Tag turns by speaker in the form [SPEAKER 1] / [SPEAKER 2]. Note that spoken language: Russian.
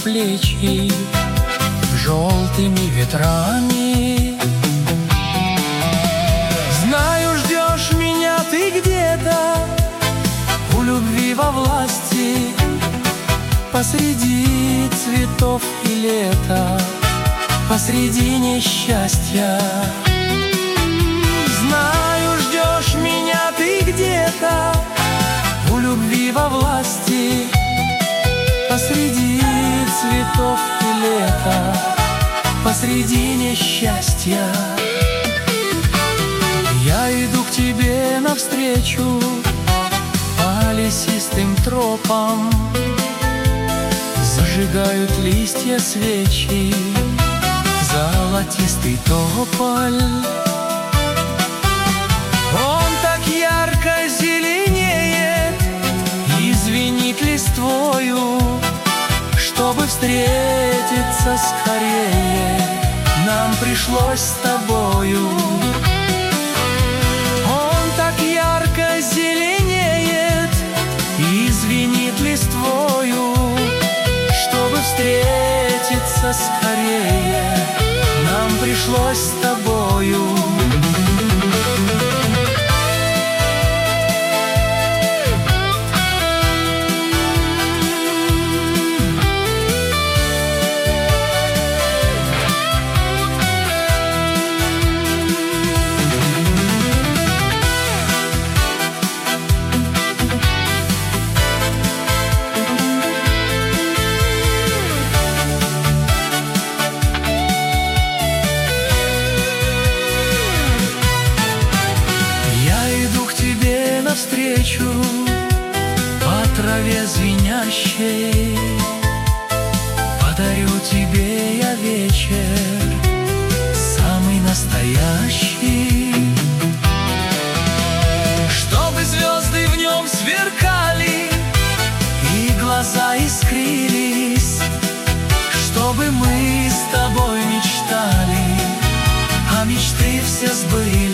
[SPEAKER 1] плечи желтыми ветрами. Знаю, ждешь меня ты где-то у любви во власти, посреди цветов и лета, посреди несчастья. Знаю, ждешь меня ты где-то у любви во власти, посреди цветов и лета, посреди несчастья. Я иду к тебе навстречу по лесистым тропам, зажигают листья свечи, золотистый тополь. Он так ярко зеленеет и звенит листвою. Чтобы встретиться скорее, нам пришлось с тобою. Он так ярко зеленеет и звенит листвою. Чтобы встретиться скорее, нам пришлось с тобою. Навстречу по траве звенящей, подарю тебе я вечер самый настоящий. Чтобы звезды в нем сверкали и глаза искрились, чтобы мы с тобой мечтали, а мечты все сбылись.